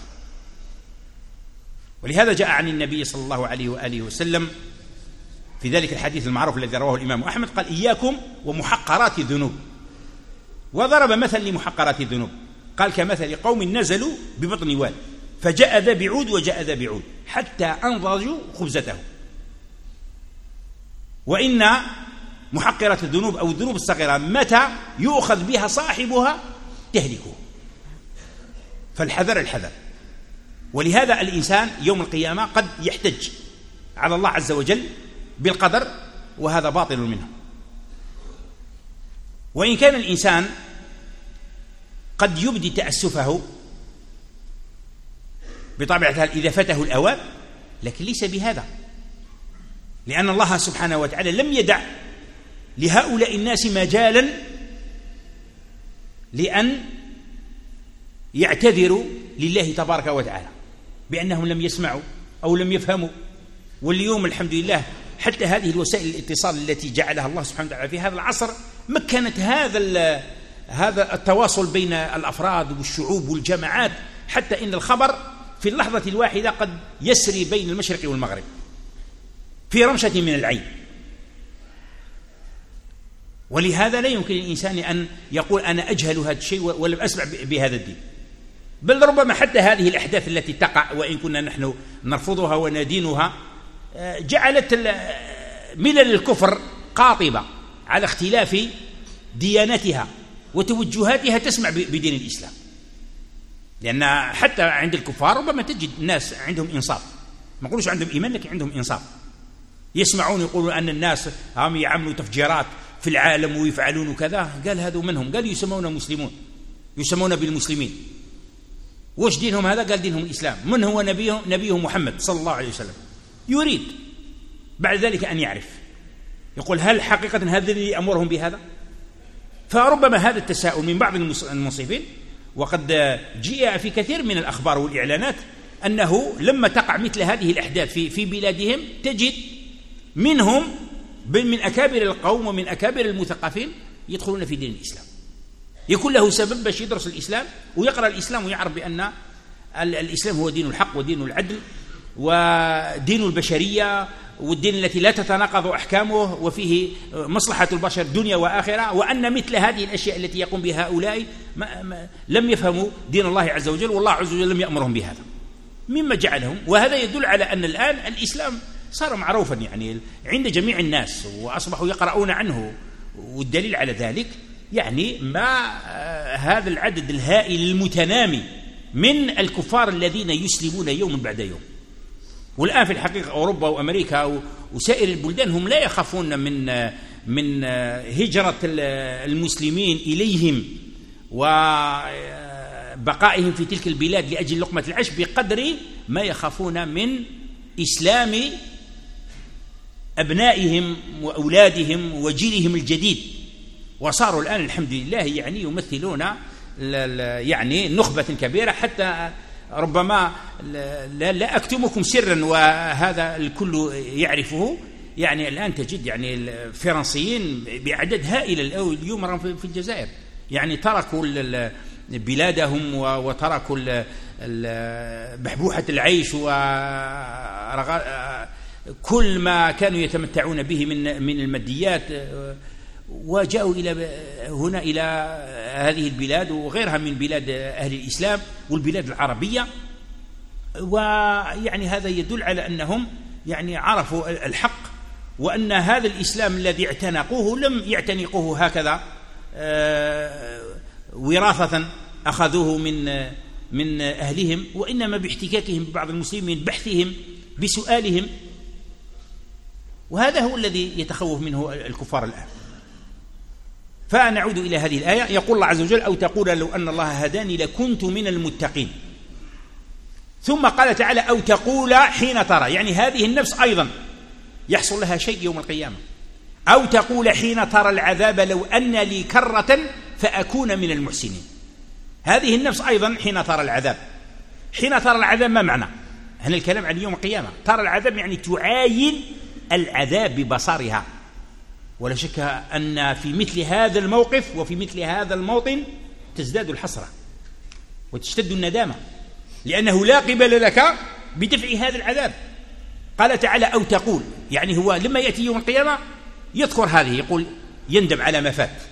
Speaker 2: ولهذا جاء عن النبي صلى الله عليه وآله وسلم في ذلك الحديث المعروف الذي رواه الإمام أحمد قال إياكم ومحقرات الذنوب، وضرب مثل لمحقرات الذنوب قال كمثل قوم نزلوا ببطن واد فجاء ذا بعود وجاء ذا بعود حتى أنضجوا خبزته. وإن محقرات الذنوب أو الذنوب الصغيرة متى يؤخذ بها صاحبها تهلكه. فالحذر الحذر. ولهذا الإنسان يوم القيامة قد يحتج على الله عز وجل بالقدر، وهذا باطل منه. وإن كان الإنسان قد يبدي تأسفه بطبيعة الحال إذا فته الأوان، لكن ليس بهذا، لأن الله سبحانه وتعالى لم يدع لهؤلاء الناس مجالا لأن يعتذروا لله تبارك وتعالى بأنهم لم يسمعوا أو لم يفهموا. واليوم الحمد لله حتى هذه الوسائل الاتصال التي جعلها الله سبحانه وتعالى في هذا العصر مكنت هذا التواصل بين الأفراد والشعوب والجماعات، حتى إن الخبر في اللحظة الواحدة قد يسري بين المشرق والمغرب في رمشة من العين. ولهذا لا يمكن للإنسان أن يقول أنا أجهل هذا الشيء ولم أسمع بهذا الدين، بل ربما حتى هذه الأحداث التي تقع وإن كنا نحن نرفضها وندينها جعلت ملل الكفر قاطبة على اختلاف ديانتها وتوجهاتها تسمع بدين الإسلام. لأن حتى عند الكفار ربما تجد ناس عندهم إنصاف، ما نقولش عندهم إيمان لكن عندهم إنصاف، يسمعون يقولون أن الناس هم يعملوا تفجيرات في العالم ويفعلون كذا. قال هذا منهم، قال يسمون مسلمون، يسمون بالمسلمين. وش دينهم هذا؟ قال دينهم الإسلام. من هو نبيهم محمد صلى الله عليه وسلم. يريد بعد ذلك أن يعرف، يقول هل حقيقة هذا الذي أمرهم بهذا؟ فربما هذا التساؤل من بعض المنصفين، وقد جاء في كثير من الأخبار والإعلانات أنه لما تقع مثل هذه الأحداث في بلادهم تجد منهم من أكابر القوم ومن أكابر المثقفين يدخلون في دين الإسلام، يكون له سبب باش يدرس الإسلام ويقرأ الإسلام ويعرف بأن الإسلام هو دين الحق ودين العدل ودين البشرية والدين التي لا تتناقض أحكامه وفيه مصلحة البشر دنيا وآخرة، وأن مثل هذه الأشياء التي يقوم بها هؤلاء لم يفهموا دين الله عز وجل، والله عز وجل لم يأمرهم بهذا مما جعلهم. وهذا يدل على أن الآن الإسلام صار معروفا يعني عند جميع الناس وأصبحوا يقرؤون عنه. والدليل على ذلك يعني ما هذا العدد الهائل المتنامي من الكفار الذين يسلمون يوم بعد يوم. والآن في الحقيقة أوروبا وأمريكا وسائر البلدان هم لا يخافون من هجرة المسلمين إليهم وبقائهم في تلك البلاد لأجل لقمة العيش بقدر ما يخافون من إسلام أبنائهم وأولادهم وجيلهم الجديد. وصاروا الآن الحمد لله يعني يمثلون يعني نخبة كبيرة، حتى ربما لا أكتمكم سرا وهذا الكل يعرفه. يعني الآن تجد يعني الفرنسيين بعدد هائل اليوم في الجزائر يعني تركوا بلادهم وتركوا بحبوحة العيش وكل ما كانوا يتمتعون به من الماديات، وجاءوا إلى هذه البلاد وغيرها من بلاد أهل الإسلام والبلاد العربية، ويعني هذا يدل على أنهم يعني عرفوا الحق، وأن هذا الإسلام الذي اعتنقوه لم يعتنقوه هكذا وراثة أخذوه من أهلهم، وإنما باحتكاكهم ببعض المسلمين، بحثهم، بسؤالهم. وهذا هو الذي يتخوف منه الكفار الآن. فنعود إلى هذه الآية، يقول الله عز وجل: أو تقول لو أن الله هداني لكنت من المتقين. ثم قال تعالى: أو تقول حين ترى، يعني هذه النفس أيضا يحصل لها شيء يوم القيامة. أو تقول حين ترى العذاب لو أن لي كرة فأكون من المحسنين. هذه النفس أيضا حين ترى العذاب. حين ترى العذاب ما معنى؟ هنا الكلام عن يوم القيامة. ترى العذاب يعني تعاين العذاب ببصرها، ولا شك أن في مثل هذا الموقف وفي مثل هذا الموطن تزداد الحسرة وتشتد الندامة، لأنه لا قبل لك بدفع هذا العذاب. قال تعالى: أو تقول، يعني هو لما يأتي يوم القيامة يذكر هذه، يقول يندم على ما فات،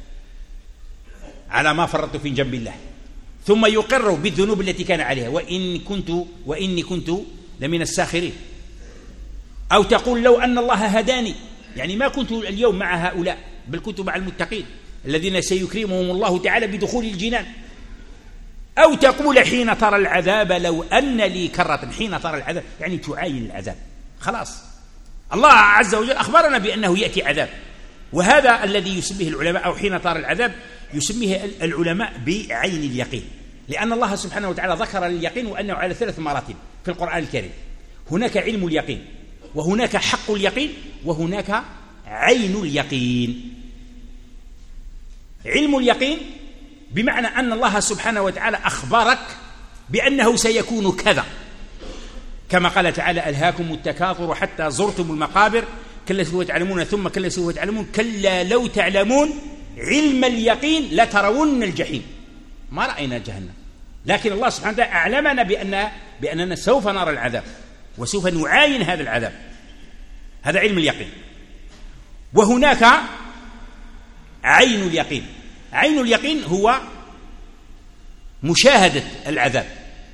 Speaker 2: على ما فرطت في جنب الله، ثم يقر بالذنوب التي كان عليها، وإني كنت لمن الساخرين. أو تقول لو أن الله هداني، يعني ما كنت اليوم مع هؤلاء، بل كنت مع المتقين الذين سيكرمهم الله تعالى بدخول الجنان. أو تقول حين ترى العذاب لو أن لي كرة. حين ترى العذاب يعني تعاين العذاب، خلاص. الله عز وجل أخبرنا بأنه يأتي عذاب، وهذا الذي يسميه العلماء، أو حين ترى العذاب يسميه العلماء بعين اليقين، لأن الله سبحانه وتعالى ذكر اليقين وأنه على 3 مراتب في القرآن الكريم. هناك علم اليقين، وهناك حق اليقين، وهناك عين اليقين. علم اليقين بمعنى أن الله سبحانه وتعالى أخبرك بأنه سيكون كذا، كما قال تعالى: ألهاكم التكاثر حتى زرتم المقابر كلا سوف تعلمون ثم كلا سوف تعلمون كلا لو تعلمون علم اليقين لترون الجحيم ما رأينا جهنم. لكن الله سبحانه وتعالى أعلمنا بأننا سوف نرى العذاب وسوف نعاين هذا العذاب. هذا علم اليقين. وهناك عين اليقين. عين اليقين هو مشاهدة العذاب.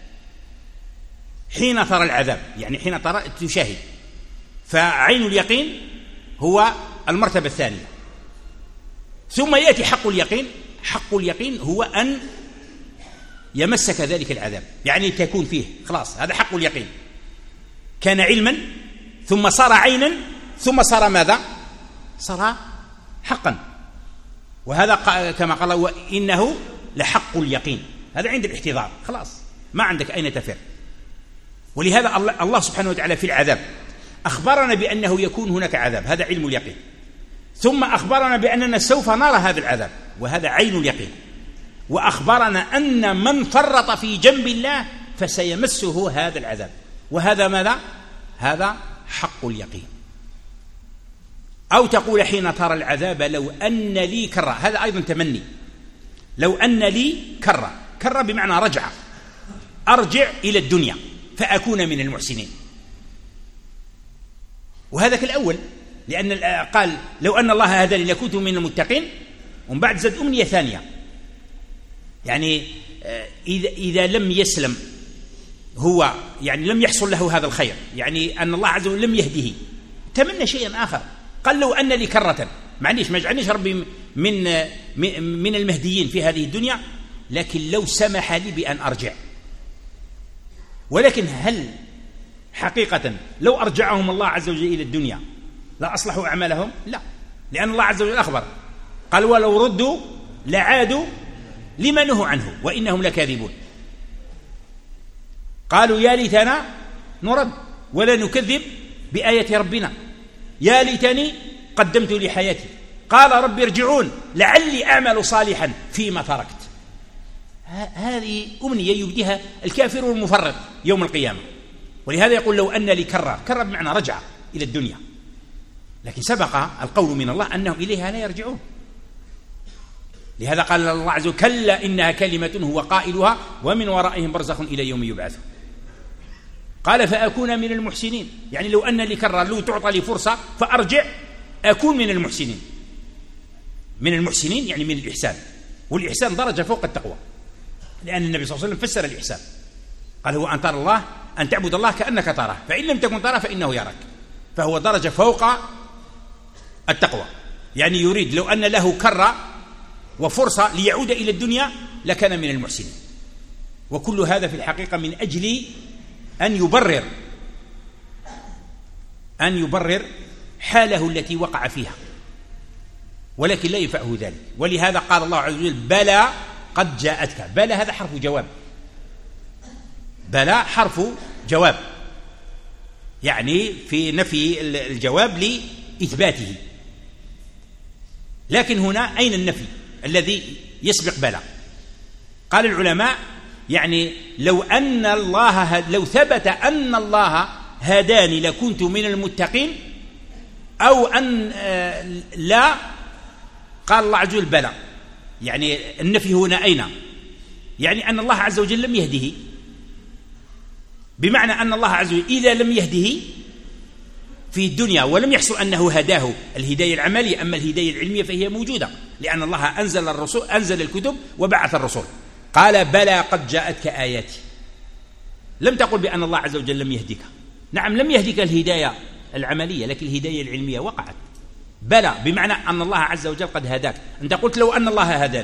Speaker 2: حين ترى العذاب يعني حين ترى تشاهد. فعين اليقين هو المرتبة الثانية. ثم يأتي حق اليقين. حق اليقين هو أن يمسك ذلك العذاب، يعني تكون فيه خلاص. هذا حق اليقين. كان علما ثم صار عينا ثم صار ماذا؟ صار حقا. وهذا كما قال وإنه لحق اليقين. هذا عند الاحتضار خلاص ما عندك أين تفر. ولهذا الله سبحانه وتعالى في العذاب أخبرنا بأنه يكون هناك عذاب، هذا علم اليقين. ثم أخبرنا بأننا سوف نرى هذا العذاب، وهذا عين اليقين. وأخبرنا أن من فرط في جنب الله فسيمسه هذا العذاب، وهذا ماذا؟ هذا حق اليقين. أو تقول حين ترى العذاب لو أن لي كرة. هذا أيضا تمني. لو أن لي كرة. كرة بمعنى رجعة، أرجع إلى الدنيا فأكون من المحسنين. وهذا كالأول، لأن قال لو أن الله هداني لكنت من المتقين، ومن بعد زاد أمنية ثانية. يعني إذا لم يسلم هو، يعني لم يحصل له هذا الخير، يعني أن الله عز وجل لم يهده، تمنى شيئا آخر. قال لو أن لي كرة، معليش ما اجعلنيش ربي من المهديين في هذه الدنيا، لكن لو سمح لي بأن أرجع. ولكن هل حقيقة لو أرجعهم الله عز وجل إلى الدنيا لا أصلحوا أعمالهم؟ لا، لأن الله عز وجل أخبر قال ولو ردوا لعادوا لما نهوا عنه وإنهم لكاذبون. قالوا يا ليتنا نرد ولا نكذب بآية ربنا، يا ليتني قدمت لحياتي. قال رب ارجعون لعلي أعمل صالحا فيما تركت. هذه أمنية يبديها الكافر المفرط يوم القيامة. ولهذا يقول لو أن لي كرة. كرة بمعنى رجع إلى الدنيا، لكن سبق القول من الله أنهم إليها لا يرجعون. لهذا قال الله عز وجل كلا إنها كلمة هو قائلها ومن ورائهم برزخ إلى يوم يبعثون. قال فأكون من المحسنين، يعني لو أن لي كرة، لو تعطى لي فرصة فأرجع أكون من المحسنين. من المحسنين يعني من الإحسان، والإحسان درجة فوق التقوى، لأن النبي صلى الله عليه وسلم فسر الإحسان قال هو أن ترى الله، أن تعبد الله كأنك تراه، فإن لم تكن تراه فإنه يراك، فهو درجة فوق التقوى. يعني يريد لو أن له كرة وفرصة ليعود إلى الدنيا لكان من المحسنين. وكل هذا في الحقيقة من أجل أن يبرر حاله التي وقع فيها، ولكن لا ينفعه ذلك. ولهذا قال الله عز وجل بلى قد جاءتك. بلى هذا حرف جواب، بلى حرف جواب، يعني في نفي الجواب لإثباته. لكن هنا أين النفي الذي يسبق بلى؟ قال العلماء يعني لو ثبت أن الله هداني لكنت من المتقين، أو أن لا، قال الله عز وجل بلى. يعني النفي هنا أين؟ يعني أن الله عز وجل لم يهده، بمعنى أن الله عز وجل إذا لم يهده في الدنيا ولم يحصل أنه هداه الهداية العملية، أما الهداية العلمية فهي موجودة، لأن الله أنزل الكتب وبعث الرسول. قال بلى قد جاءتك آياتي. لم تقل بأن الله عز وجل لم يهدك، نعم لم يهدك الهداية العملية، لكن الهداية العلمية وقعت. بلى بمعنى أن الله عز وجل قد هداك. أنت قلت لو أن الله هداني،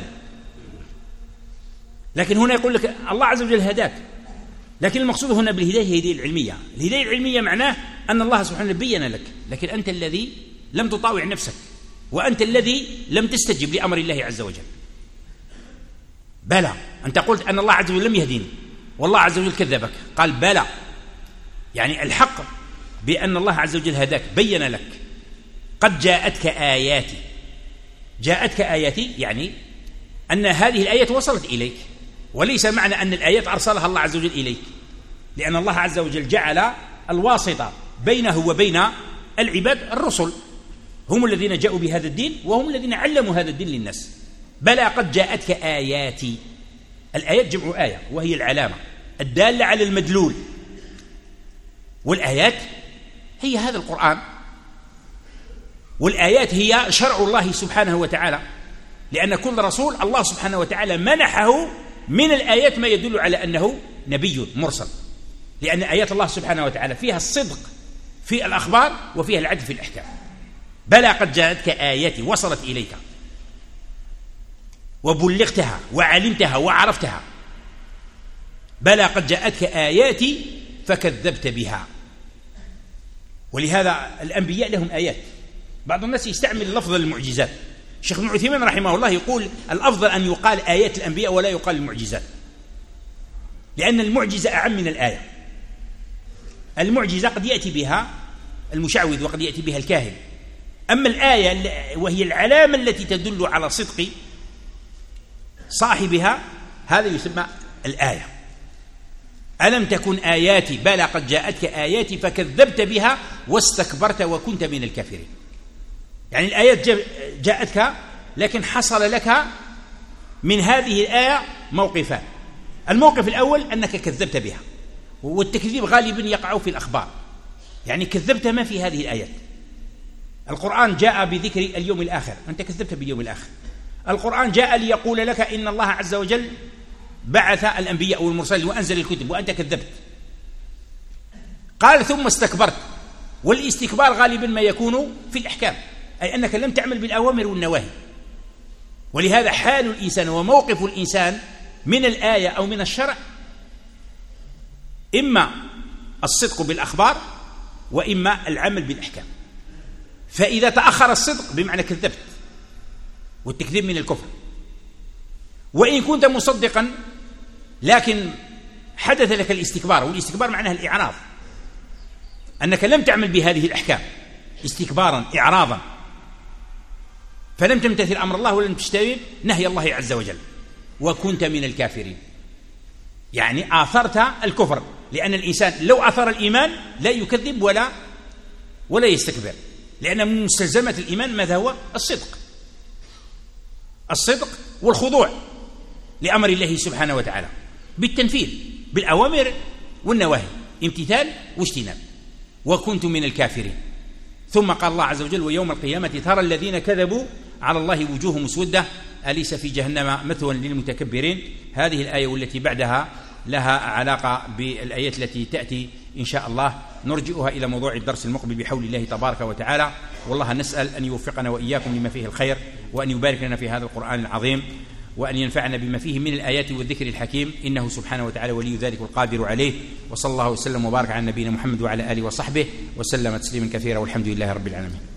Speaker 2: لكن هنا يقول لك الله عز وجل هداك، لكن المقصود هنا بالهداية هي الهداية العلمية. الهداية العلمية معناه أن الله سبحانه بين لك، لكن أنت الذي لم تطاوع نفسك، وأنت الذي لم تستجب لأمر الله عز وجل. بلى، أنت قلت أن الله عز وجل لم يهديني والله عز وجل كذبك. قال بلى، يعني الحق بأن الله عز وجل هداك، بين لك. قد جاءتك آياتي. جاءتك آياتي يعني أن هذه الآيات وصلت إليك، وليس معنى أن الآيات أرسلها الله عز وجل إليك، لأن الله عز وجل جعل الواسطة بينه وبين العباد الرسل، هم الذين جاءوا بهذا الدين وهم الذين علموا هذا الدين للناس. بلى قد جاءتك آياتي. الآيات جمع آية، وهي العلامة الدالة على المدلول، والآيات هي هذا القرآن، والآيات هي شرع الله سبحانه وتعالى، لأن كل رسول الله سبحانه وتعالى منحه من الآيات ما يدل على أنه نبي مرسل، لأن آيات الله سبحانه وتعالى فيها الصدق في الأخبار وفيها العدل في الأحكام. بلى قد جاءتك آياتي، وصلت إليك وبلغتها وعلمتها وعرفتها. بلى قد جاءتك آياتي فكذبت بها. ولهذا الأنبياء لهم آيات. بعض الناس يستعمل لفظ المعجزات. الشيخ ابن عثيمين رحمه الله يقول الأفضل أن يقال آيات الأنبياء ولا يقال المعجزات، لأن المعجزة أعم من الآية. المعجزة قد يأتي بها المشعوذ وقد يأتي بها الكاهن، أما الآية وهي العلامة التي تدل على صدق صاحبها هذا يسمى الآية. ألم تكن آياتي، بلى قد جاءتك آياتي فكذبت بها واستكبرت وكنت من الكافرين. يعني الآيات جاءتك، لكن حصل لك من هذه الآية موقفان. الموقف الأول أنك كذبت بها، والتكذيب غالبا يقع في الأخبار، يعني كذبت ما في هذه الآيات. القرآن جاء بذكر اليوم الآخر، أنت كذبت باليوم الآخر. القرآن جاء ليقول لك إن الله عز وجل بعث الأنبياء والمرسلين وأنزل الكتب وأنت كذبت. قال ثم استكبرت، والاستكبار غالبا ما يكون في الأحكام، أي أنك لم تعمل بالأوامر والنواهي. ولهذا حال الإنسان وموقف الإنسان من الآية أو من الشرع إما الصدق بالأخبار وإما العمل بالأحكام. فإذا تأخر الصدق بمعنى كذبت، والتكذيب من الكفر. وإن كنت مصدقا لكن حدث لك الاستكبار، والاستكبار معناه الإعراض، أنك لم تعمل بهذه الأحكام استكبارا إعراضا، فلم تمتثل أمر الله ولم تجتنب نهي الله عز وجل وكنت من الكافرين، يعني آثرت الكفر. لأن الإنسان لو آثر الإيمان لا يكذب ولا يستكبر، لأن من مستلزمة الإيمان ماذا هو؟ الصدق والخضوع لأمر الله سبحانه وتعالى بالتنفيذ بالأوامر والنواهي، امتثال واجتناب. وكنت من الكافرين. ثم قال الله عز وجل: ويوم القيامة ترى الذين كذبوا على الله وجوههم مسودة أليس في جهنم مثوى للمتكبرين. هذه الآية والتي بعدها لها علاقة بالآيات التي تأتي إن شاء الله، نرجئها إلى موضوع الدرس المقبل بحول الله تبارك وتعالى. والله نسأل أن يوفقنا وإياكم لما فيه الخير، وأن يبارك لنا في هذا القرآن العظيم، وأن ينفعنا بما فيه من الآيات والذكر الحكيم، إنه سبحانه وتعالى ولي ذلك القادر عليه. وصلى الله وسلم وبارك على نبينا محمد وعلى آله وصحبه وسلم تسليما كثيرا، والحمد لله رب العالمين.